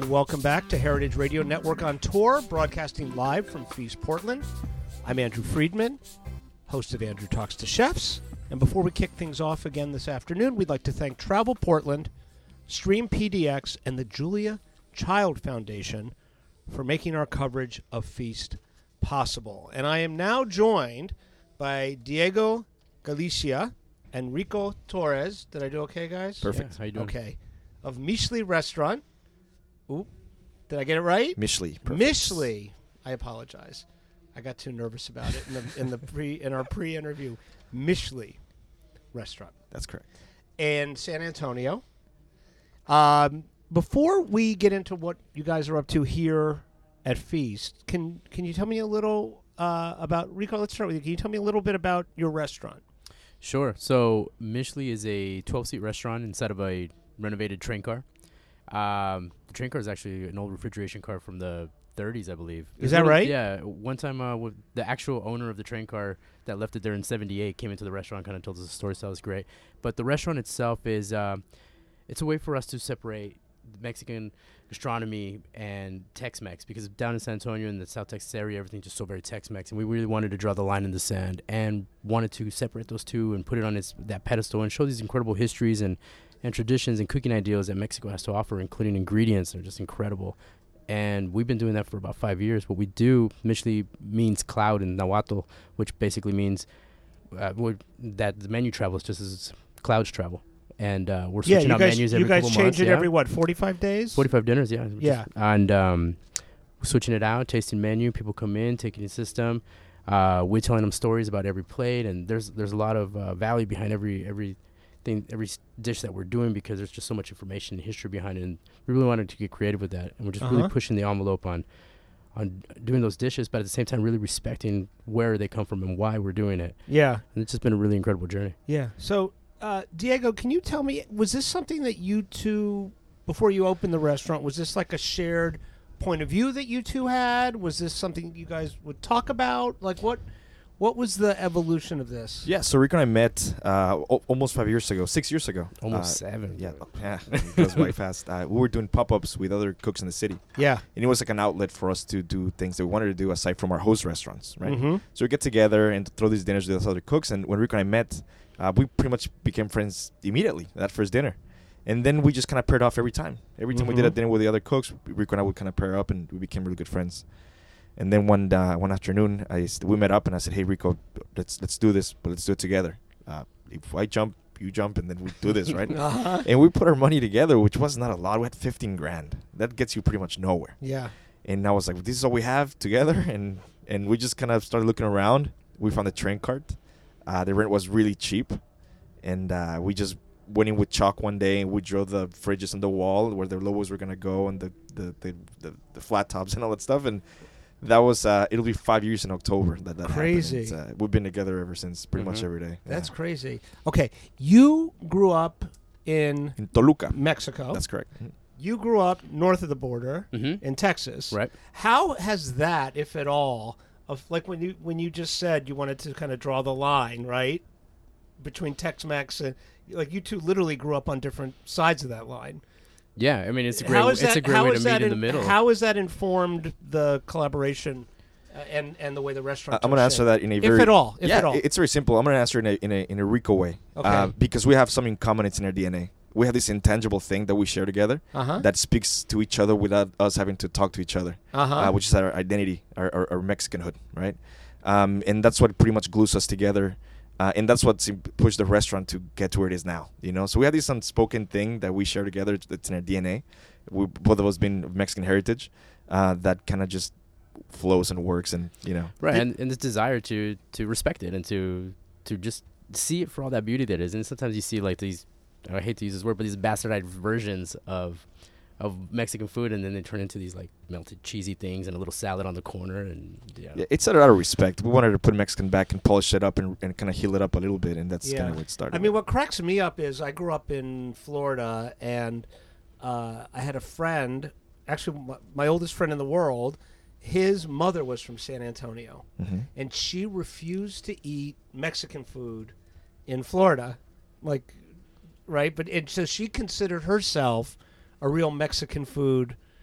and welcome back to Heritage Radio Network on Tour, broadcasting live from Feast, Portland. I'm Andrew Friedman, host of Andrew Talks to Chefs. And before we kick things off again this afternoon, we'd like to thank Travel Portland, Stream PDX, and the Julia Child Foundation for making our coverage of Feast possible. And I am now joined by Diego Galicia and Rico Torres. Did I do okay, guys? Perfect. Yeah. How you doing? Okay. Of Michelli Restaurant. Oop. Did I get it right? Michelli. Michelli. I apologize. I got too nervous about it in our pre-interview. Michelli Restaurant. That's correct. And San Antonio. Before we get into what you guys are up to here at Feast, can you tell me a little about Rico? Let's start with you. Can you tell me a little bit about your restaurant? Sure. So Michelli is a 12-seat restaurant inside of a renovated train car. The train car is actually an old refrigeration car from the 30s, I believe. Is that right? Yeah. One time, with the actual owner of the train car that left it there in '78 came into the restaurant, kind of told us the story, so that was great. But the restaurant itself is, it's a way for us to separate the Mexican gastronomy and Tex-Mex, because down in San Antonio in the South Texas area, everything's just so very Tex-Mex, and we really wanted to draw the line in the sand and wanted to separate those two and put it on that pedestal and show these incredible histories and traditions and cooking ideals that Mexico has to offer, including ingredients that are just incredible. And we've been doing that for about 5 years. What we do, Michelli means cloud in Nahuatl, which basically means that the menu travels just as clouds travel. And we're switching out menus every couple months. You guys change it every, 45 days? 45 dinners, yeah. Yeah. And we're switching it out, tasting menu. People come in, taking the system. We're telling them stories about every plate. And there's a lot of value behind every dish that we're doing, because there's just so much information and history behind it. And we really wanted to get creative with that. And we're just really pushing the envelope on doing those dishes, but at the same time really respecting where they come from and why we're doing it. Yeah. And it's just been a really incredible journey. Yeah. So, Diego, can you tell me, was this something that you two, before you opened the restaurant, was this like a shared point of view that you two had? Was this something you guys would talk about? Like, what was the evolution of this? Yeah, so Rico and I met almost 5 years ago, 6 years ago. Almost 7. Yeah, it goes way fast. We were doing pop-ups with other cooks in the city. Yeah. And it was like an outlet for us to do things that we wanted to do aside from our host restaurants, right? Mm-hmm. So we get together and throw these dinners with other cooks. And when Rico and I met, we pretty much became friends immediately, that first dinner. And then we just kind of paired off every time. Every time we did a dinner with the other cooks, Rico and I would kind of pair up, and we became really good friends. And then one afternoon, we met up, and I said, "Hey, Rico, let's do this, but let's do it together. If I jump, you jump, and then we do this, right?" And we put our money together, which was not a lot. We had $15,000. That gets you pretty much nowhere. Yeah. And I was like, "This is all we have together," and we just kind of started looking around. We found a train cart. The rent was really cheap, and we just went in with chalk one day, and we drew the fridges on the wall where the logos were gonna go, and the flat tops and all that stuff, and that was it'll be 5 years in October that crazy happened. We've been together ever since, pretty much every day. That's crazy. Okay, you grew up in Toluca, Mexico. That's correct. You grew up north of the border in Texas. Right. How has that, if at all, of like when you just said you wanted to kind of draw the line, right, between Tex-Mex and, like, you two literally grew up on different sides of that line. Yeah, I mean, it's a great way to meet in the middle. How has that informed the collaboration and the way the restaurant? I'm going to answer that in a very, if at all. It's very simple. I'm going to answer in a Rico way, because we have something in common. It's in our DNA. We have this intangible thing that we share together that speaks to each other without us having to talk to each other, which is our identity, our Mexicanhood, right? And that's what pretty much glues us together. And that's what's pushed the restaurant to get to where it is now, you know? So we have this unspoken thing that we share together that's in our DNA. We, both of us being of Mexican heritage, that kind of just flows and works, and, you know. Right, and this desire to respect it and to just see it for all that beauty that it is. And sometimes you see, like, these, I hate to use this word, but these bastardized versions of Mexican food, and then they turn into these, like, melted cheesy things and a little salad on the corner. And yeah, it's out of respect. We wanted to put Mexican back and polish it up and kind of heal it up a little bit, and that's kind of what started. I mean, what cracks me up is I grew up in Florida, and I had a friend, actually my oldest friend in the world. His mother was from San Antonio, and she refused to eat Mexican food in Florida, like, right? So she considered herself a real Mexican food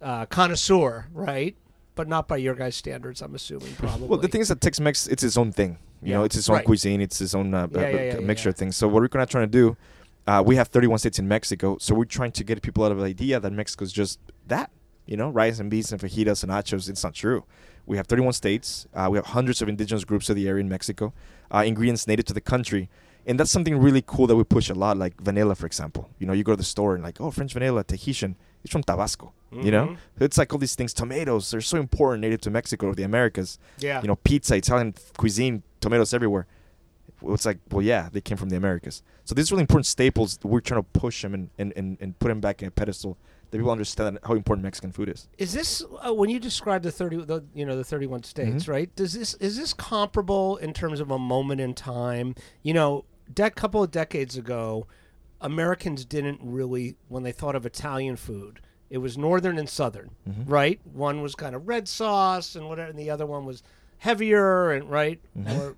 connoisseur, right? But not by your guys' standards, I'm assuming, probably. Well, the thing is that Tex-Mex, it's its own thing. You know, it's its own cuisine. It's its own mixture of things. So what we're trying to do, we have 31 states in Mexico, so we're trying to get people out of the idea that Mexico's just that. You know, rice and beans and fajitas and nachos. It's not true. We have 31 states. We have hundreds of indigenous groups of the area in Mexico, ingredients native to the country. And that's something really cool that we push a lot, like vanilla, for example. You know, you go to the store and like, oh, French vanilla, Tahitian. It's from Tabasco, you know? It's like all these things. Tomatoes, they're so important native to Mexico or the Americas. Yeah. You know, pizza, Italian cuisine, tomatoes everywhere. It's like, well, yeah, they came from the Americas. So these really important staples, we're trying to push them and put them back in a pedestal that people understand how important Mexican food is. Is this when you describe the 31 states, right? Is this comparable in terms of a moment in time? You know, couple of decades ago, Americans didn't really, when they thought of Italian food, it was northern and southern, right? One was kind of red sauce and whatever, and the other one was heavier and right. Or,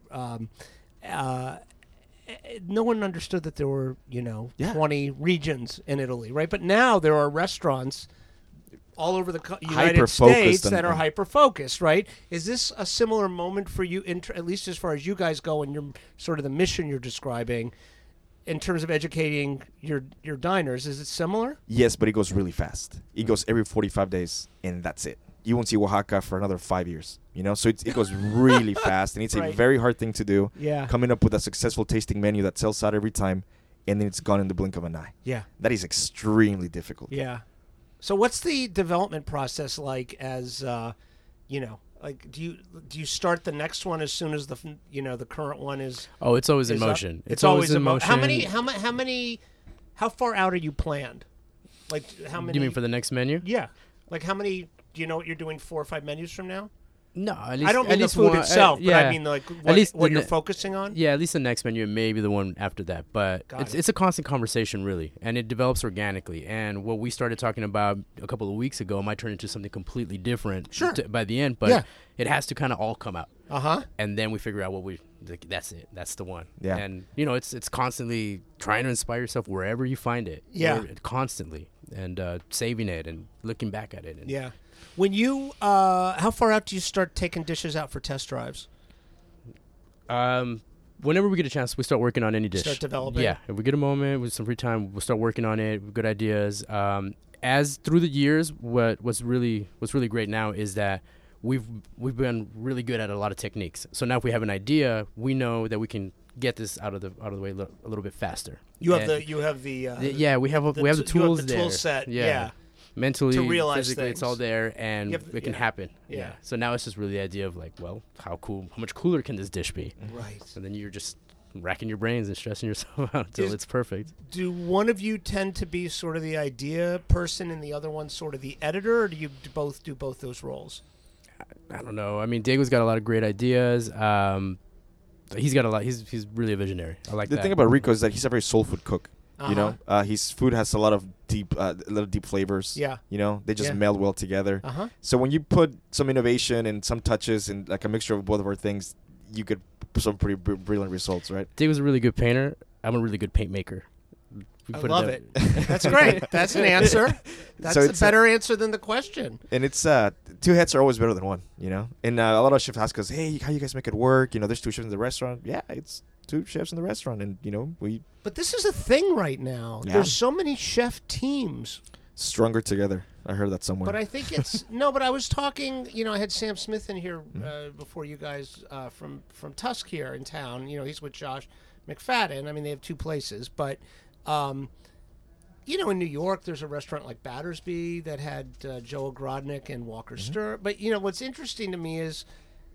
no one understood that there were 20 regions in Italy, right? But now there are restaurants all over the United States that are hyper-focused, right? Is this a similar moment for you, at least as far as you guys go and your sort of the mission you're describing in terms of educating your diners? Is it similar? Yes, but it goes really fast. It goes every 45 days, and that's it. You won't see Oaxaca for another 5 years, you know? So it goes really fast, and it's a very hard thing to do. Yeah. Coming up with a successful tasting menu that sells out every time, and then it's gone in the blink of an eye. Yeah. That is extremely difficult. Yeah. So what's the development process like as, like do you start the next one as soon as the current one is? Oh, it's always in motion. It's always in motion. How far out are you planned? Like how many? Do you mean for the next menu? Yeah. Like how many, do you know what you're doing 4 or 5 menus from now? No, at least I don't mean the food itself, but I mean like what you're focusing on. Yeah, at least the next menu and maybe the one after that. But it's a constant conversation, really, and it develops organically. And what we started talking about a couple of weeks ago might turn into something completely different by the end. But it has to kind of all come out. And then we figure out that's it. That's the one. Yeah. And it's constantly trying to inspire yourself wherever you find it. Yeah. Constantly, and saving it and looking back at it. And When you, how far out do you start taking dishes out for test drives? Whenever we get a chance, we start working on any dish. Start developing? Yeah. If we get a moment with some free time, we'll start working on it with good ideas. As through the years, what's really great now is that we've been really good at a lot of techniques. So now if we have an idea, we know that we can get this out of the way a little bit faster. We have the tools there. Tool set. Yeah. Mentally, to realize physically, things. It's all there, and it can happen. Yeah. So now it's just really the idea of like, well, how much cooler can this dish be? Right. And then you're just racking your brains and stressing yourself out until it's perfect. Do one of you tend to be sort of the idea person and the other one sort of the editor, or do you both do both those roles? I don't know. I mean, Diego's got a lot of great ideas. He's got a lot. He's really a visionary. I like that. The thing about Rico is that he's a very soul food cook. You know, his food has a lot of deep flavors. Yeah. You know, they just meld well together. So when you put some innovation and some touches and like a mixture of both of our things, you get some pretty brilliant results, right? Diego's a really good painter. I'm a really good paint maker. I love it. That's great. That's an answer. That's a better answer than the question. And it's two heads are always better than one, you know? And a lot of chefs ask us, hey, how you guys make it work? You know, there's 2 chefs in the restaurant. Yeah, it's 2 chefs in the restaurant. And, But this is a thing right now. Yeah. There's so many chef teams. Stronger together. I heard that somewhere. But I think it's... No, but I was talking... I had Sam Smith in here before you guys from Tusk here in town. He's with Josh McFadden. I mean, they have 2 places. But... in New York, there's a restaurant like Battersby that had Joe Ogrodnik and Walker Stir. But, what's interesting to me is,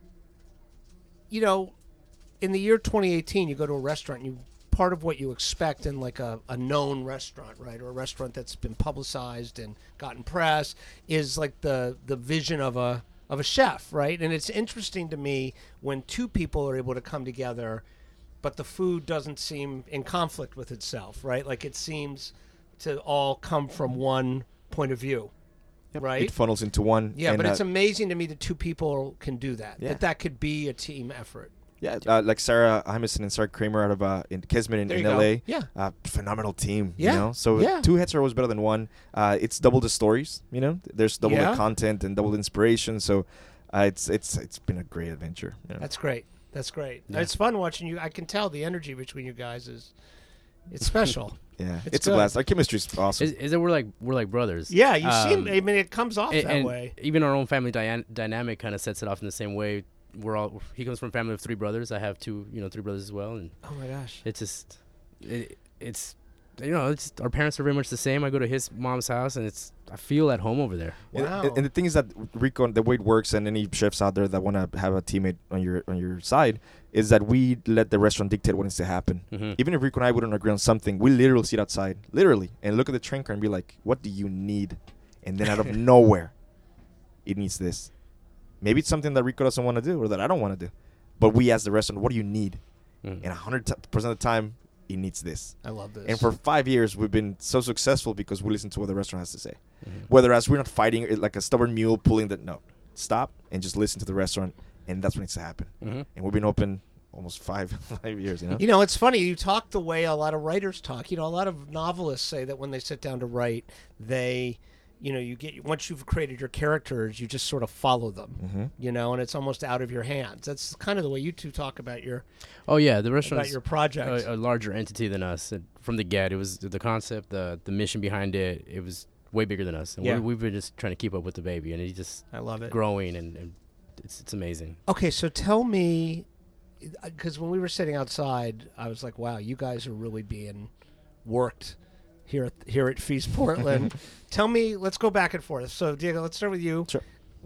in the year 2018, you go to a restaurant, and part of what you expect in like a known restaurant, right, or a restaurant that's been publicized and gotten press, is like the vision of a chef, right? And it's interesting to me when 2 people are able to come together, but the food doesn't seem in conflict with itself, right? Like it seems to all come from one point of view, right? It funnels into one. Yeah, but it's amazing to me that 2 people can do that. Yeah. That could be a team effort. Yeah, like Sarah Hymason and Sarah Kramer out of in Kismet in LA. Yeah. Phenomenal team. Yeah. You know? So 2 hits are always better than 1. It's double the stories, you know? There's double the content and double the inspiration. So it's been a great adventure. You know? That's great. That's great. Yeah. It's fun watching you. I can tell the energy between you guys it's special. Yeah, it's a blast. Our chemistry's awesome. Is that we're like brothers? Yeah, you seem. I mean, it comes off that way. Even our own family dynamic kind of sets it off in the same way. He comes from a family of 3 brothers. I have 3 brothers as well. And oh my gosh, it's just it's our parents are very much the same. I go to his mom's house and I feel at home over there. Wow. And the thing is that Rico, the way it works, and any chefs out there that want to have a teammate on your side, is that we let the restaurant dictate what needs to happen. Mm-hmm. Even if Rico and I wouldn't agree on something, we literally sit outside, and look at the train car and be like, what do you need? And then out of nowhere, it needs this. Maybe it's something that Rico doesn't want to do or that I don't want to do. But we ask the restaurant, what do you need? And 100% of the time, it needs this. I love this. And for 5 years, we've been so successful because we listen to what the restaurant has to say. Mm-hmm. Whereas we're not fighting it like a stubborn mule pulling that. No, stop and just listen to the restaurant, and that's what needs to happen. Mm-hmm. And we've been open almost 5 years. You know. You know, it's funny. You talk the way a lot of writers talk. You know, a lot of novelists say that when they sit down to write, they. You know, once you've created your characters, you just sort of follow them. Mm-hmm. You know, and it's almost out of your hands. That's kind of the way you two talk about your. Oh yeah, the restaurant about your project. A larger entity than us. From the get, it was the concept, the mission behind it. It was way bigger than us, and we've been just trying to keep up with the baby, and I love it, growing, and it's amazing. Okay, so tell me, because when we were sitting outside, I was like, wow, you guys are really being worked. Here at Feast Portland. Tell me, let's go back and forth. So Diego, let's start with you. Sure.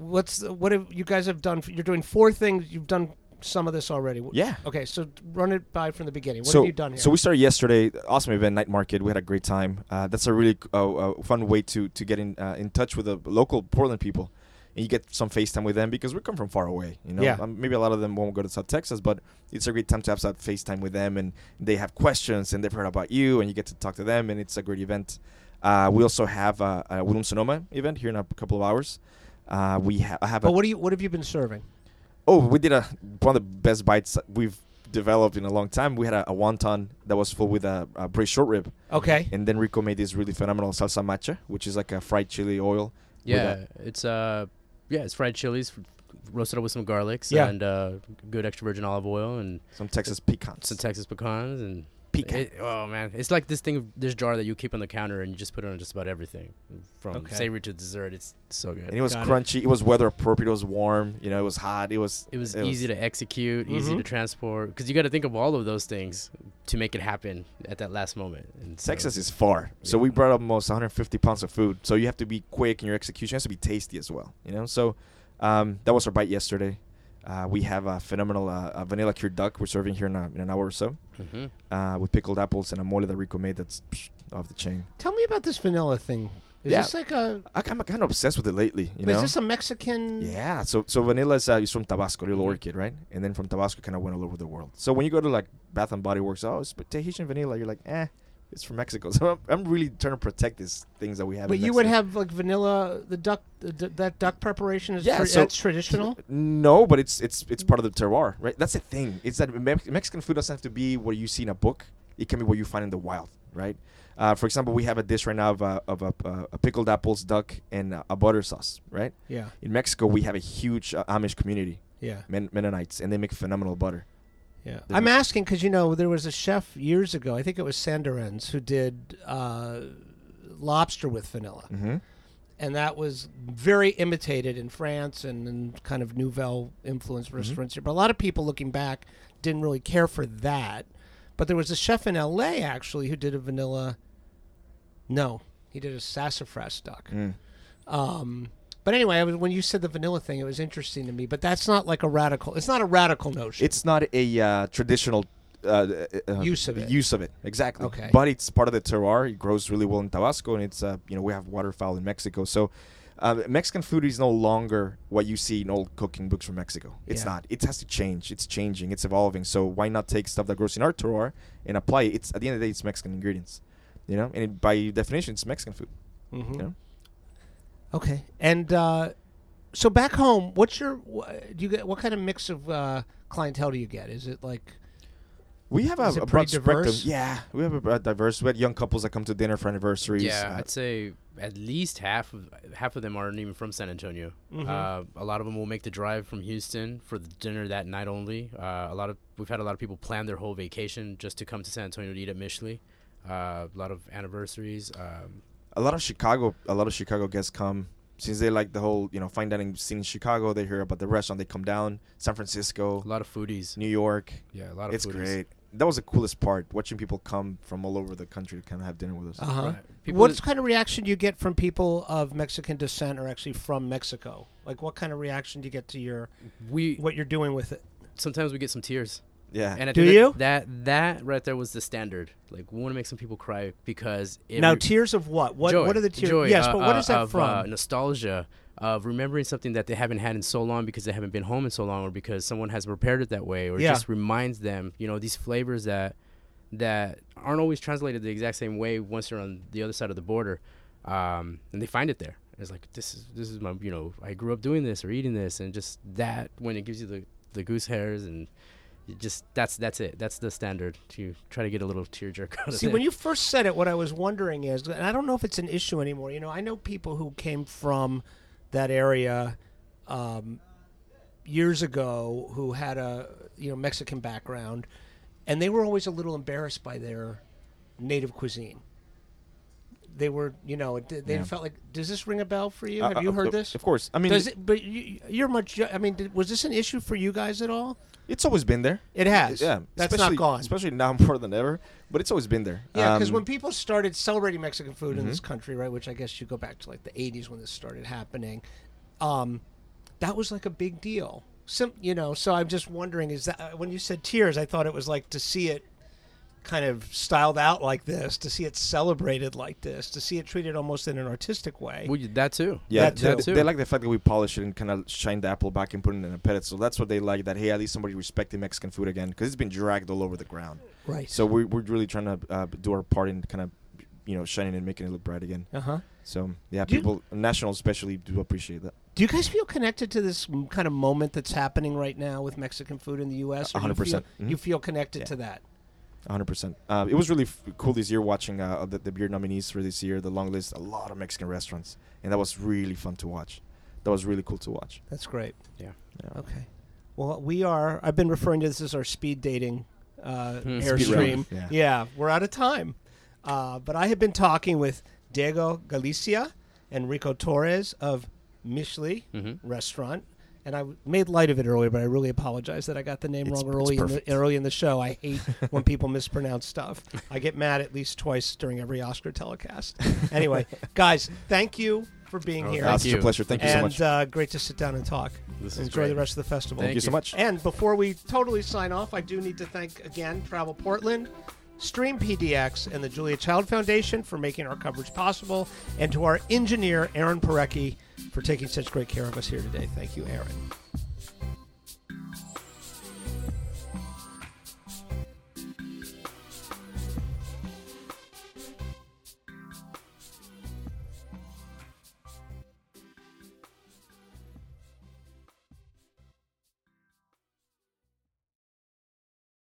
What have you guys have done? You're doing 4 things. You've done some of this already. Yeah. Okay, so run it by from the beginning. What have you done here? So we started yesterday. Awesome event, night market. We had a great time. That's a really fun way to get in touch with the local Portland people. And you get some FaceTime with them because we come from far away. You know, maybe a lot of them won't go to South Texas, but it's a great time to have some FaceTime with them, and they have questions, and they've heard about you, and you get to talk to them, and it's a great event. We also have a Williams Sonoma event here in a couple of hours. I have. But what have you been serving? Oh, we did one of the best bites we've developed in a long time. We had a wonton that was full with a braised short rib. Okay. And then Rico made this really phenomenal salsa macha, which is like a fried chili oil. Yeah, it's fried chilies roasted up with some garlics and good extra virgin olive oil and some Texas pecans. and pecan. Oh man, it's like this jar that you keep on the counter and you just put it on just about everything, from savory to dessert. It's so good. And it was crunchy. It was weather appropriate. It was warm. You know, it was hot. It was easy to execute, easy to transport. Because you got to think of all of those things to make it happen at that last moment. And Texas is far, so we brought up almost 150 pounds of food. So you have to be quick in your execution. It has to be tasty as well. You know, so that was our bite yesterday. We have a phenomenal vanilla cured duck we're serving here in an hour or so, with pickled apples and a mole that Rico made that's off the chain. Tell me about this vanilla thing. Is this like I'm kind of obsessed with it lately. You know? Is this a Mexican? Yeah. So vanilla is from Tabasco, little orchid, right? And then from Tabasco, kind of went all over the world. So when you go to like Bath and Body Works, it's Tahitian vanilla. You're like, it's from Mexico. So I'm really trying to protect these things that we have. But you would have like vanilla, the duck, that duck preparation is that's traditional. No, but it's part of the terroir, right? That's the thing. It's that Mexican food doesn't have to be what you see in a book. It can be what you find in the wild, right? For example, we have a dish right now of a pickled apples, duck, and a butter sauce, right? Yeah. In Mexico, we have a huge Amish community. Yeah. Mennonites, and they make phenomenal butter. Yeah. I'm asking because, there was a chef years ago, I think it was Sanderens, who did lobster with vanilla. Mm-hmm. And that was very imitated in France and in kind of Nouvelle influenced restaurants here. But a lot of people looking back didn't really care for that. But there was a chef in L.A. actually who did a vanilla. No, he did a sassafras duck. But anyway, when you said the vanilla thing, it was interesting to me. But that's not like a radical. It's not a radical notion. It's not a traditional use of it. Use of it, exactly. Okay. But it's part of the terroir. It grows really well in Tabasco, and it's we have waterfowl in Mexico. So Mexican food is no longer what you see in old cooking books from Mexico. It's not. It has to change. It's changing. It's evolving. So why not take stuff that grows in our terroir and apply it? It's at the end of the day, it's Mexican ingredients. And by definition, it's Mexican food. Mm-hmm. Okay. And so back home, what kind of mix of clientele do you get? Is it like... We have a broad spectrum. Diverse? Yeah, we have a diverse. We had young couples that come to dinner for anniversaries. Yeah, I'd say at least half of them aren't even from San Antonio. Mm-hmm. A lot of them will make the drive from Houston for the dinner that night only. We've had a lot of people plan their whole vacation just to come to San Antonio to eat at Michelin. A lot of anniversaries. A lot of Chicago guests come. Since they like the whole, fine dining scene in Chicago, they hear about the restaurant, they come down. San Francisco. A lot of foodies. New York. Yeah, a lot of it's foodies. Great. That was the coolest part, watching people come from all over the country to kind of have dinner with us. Uh-huh. Right. What kind of reaction do you get from people of Mexican descent or actually from Mexico? Like, what kind of reaction do you get to what you're doing with it? Sometimes we get some tears. Yeah. And do you? That right there was the standard. Like, we want to make some people cry because... Now, tears of what? What are the tears? Joy, yes, but what is that from? Nostalgia of remembering something that they haven't had in so long because they haven't been home in so long, or because someone has prepared it that way, or just reminds them, these flavors that aren't always translated the exact same way once you're on the other side of the border, and they find it there. It's like, this is my, I grew up doing this or eating this, and just that, when it gives you the goose hairs, and just that's it. That's the standard, to try to get a little tearjerker out of it. See, when you first said it, what I was wondering is, and I don't know if it's an issue anymore. I know people who came from that area years ago who had a Mexican background, and they were always a little embarrassed by their native cuisine. They were, they felt like, does this ring a bell for you? Have you heard this? Of course. I mean, but you're much. I mean, was this an issue for you guys at all? It's always been there. It has. Yeah, that's not gone. Especially now more than ever. But it's always been there. Yeah, because when people started celebrating Mexican food in this country, right, which I guess you go back to like the 80s when this started happening, that was like a big deal. So I'm just wondering, is that when you said tears, I thought it was like to see it kind of styled out like this, to see it celebrated like this, to see it treated almost in an artistic way. Well, that too. Yeah, that too. They like the fact that we polish it and kind of shine the apple back and put it in a pedestal. That's what they like, that, hey, at least somebody respecting Mexican food again, because it's been dragged all over the ground. Right. So we're really trying to do our part in kind of, shining and making it look bright again. Uh-huh. So, yeah, people, nationals especially, do appreciate that. Do you guys feel connected to this kind of moment that's happening right now with Mexican food in the U.S.? 100%. You feel connected to that? 100%. It was really cool this year watching the beer nominees for this year, the long list, a lot of Mexican restaurants. And that was really fun to watch. That was really cool to watch. That's great. Yeah. Okay. Well, I've been referring to this as our speed dating Airstream. Yeah, we're out of time. But I have been talking with Diego Galicia and Rico Torres of Michelin Restaurant. And I made light of it earlier, but I really apologize that I got the name wrong early in the show. I hate when people mispronounce stuff. I get mad at least twice during every Oscar telecast. Anyway, guys, thank you for being here. It's a pleasure. Thank you so much. And great to sit down and talk. Enjoy the rest of the festival. Thank you so much. And before we totally sign off, I do need to thank again Travel Portland, Stream PDX, and the Julia Child Foundation for making our coverage possible, and to our engineer, Aaron Parecki, for taking such great care of us here today. Thank you, Aaron.